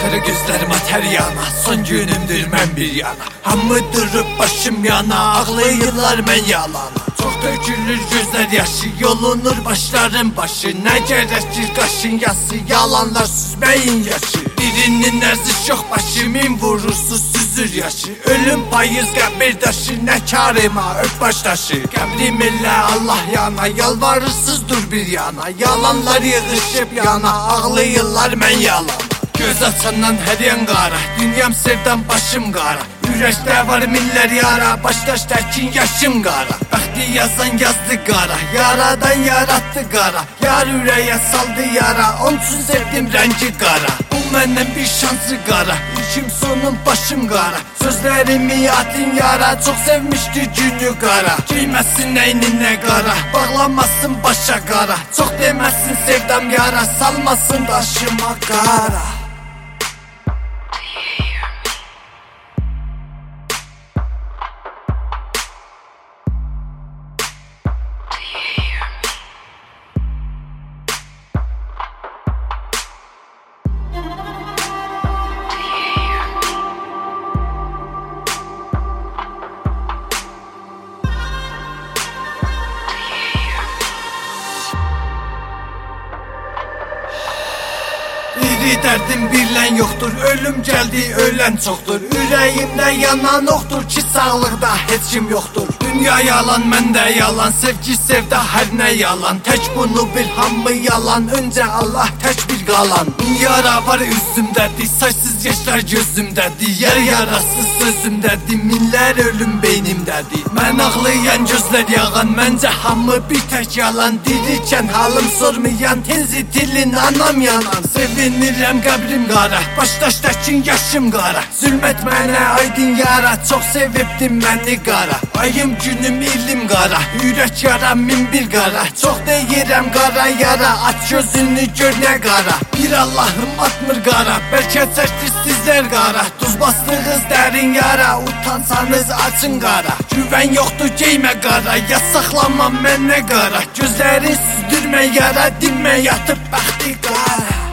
Baxır gözlərim atər yana, son günümdür mən bir yana. Hamı durub başım yana, ağlayırlar mən yalana. Çox dökülür gözlər yaşı, yolunur başların başı. Nə gərəkdir qaşın yası, yalanlar süzməyin yaşı. Birinin ərziş yox başı, min vurursuz süzür yaşı. Ölüm payız qəbir daşı, nə karıma öp baş taşı. Qəbrim elə Allah yana, yalvarırsız dur bir yana. Yalanlar yığışıb yana, ağlayırlar mən yalana. Göz açandan hər yan qara, dünyam sevdan başım qara. Ürəkdə var minlər yara, başdaş təkin yaşım qara. Bəxti yazan yazdı qara, yaradan yarattı qara. Yar ürəyə saldı yara, onun üçün sevdim rəngi qara. Bu məndən bir şansı qara, ilkim sonum başım qara. Sözlərimi atın yara, çox sevmişdi günü qara. Giyməsin əyninə qara, bağlamasın başa qara. Çox deməsin sevdam yara, salmasın daşıma qara. Biri dərdim bilən yoxdur, ölüm gəldi ölən çoxdur. Ürəyimdə yanan oxdur ki sağlıqda heç kim yoxdur. Dünya yalan, məndə yalan, sevgi sevda hər nə yalan. Tək bunu bil hamı yalan, öncə Allah tək bir qalan. Yara var üzümdədir, saysız yaşlar gözümdədir. Yer yarası sözümdədir, minlər ölüm beynimdədir. Mən ağlayan gözlər yağan, məncə hamı bir tək yalan. Dirikən halım sormayan, tez itilin anam yanan. Sevinirəm qəbrim qara, başdaş təkin yaşım qara. Zülmət mənə aydın yara, çox sevibdim məni qara. Ayım günüm ilim qara, ürək yara min bir qara. Çox deyirəm qara yara, aç gözünü gör nə qara. Bir Allahım atmır qara, bəlkə çəkdir sizlər qara. Duz bastığınız dərin yara, utansanız açın qara. Güvən yoxdur geymə qara, yasaqlanma mənə qara. Gözləri süzdürmə yara, dinmə yatıb bəxti qara.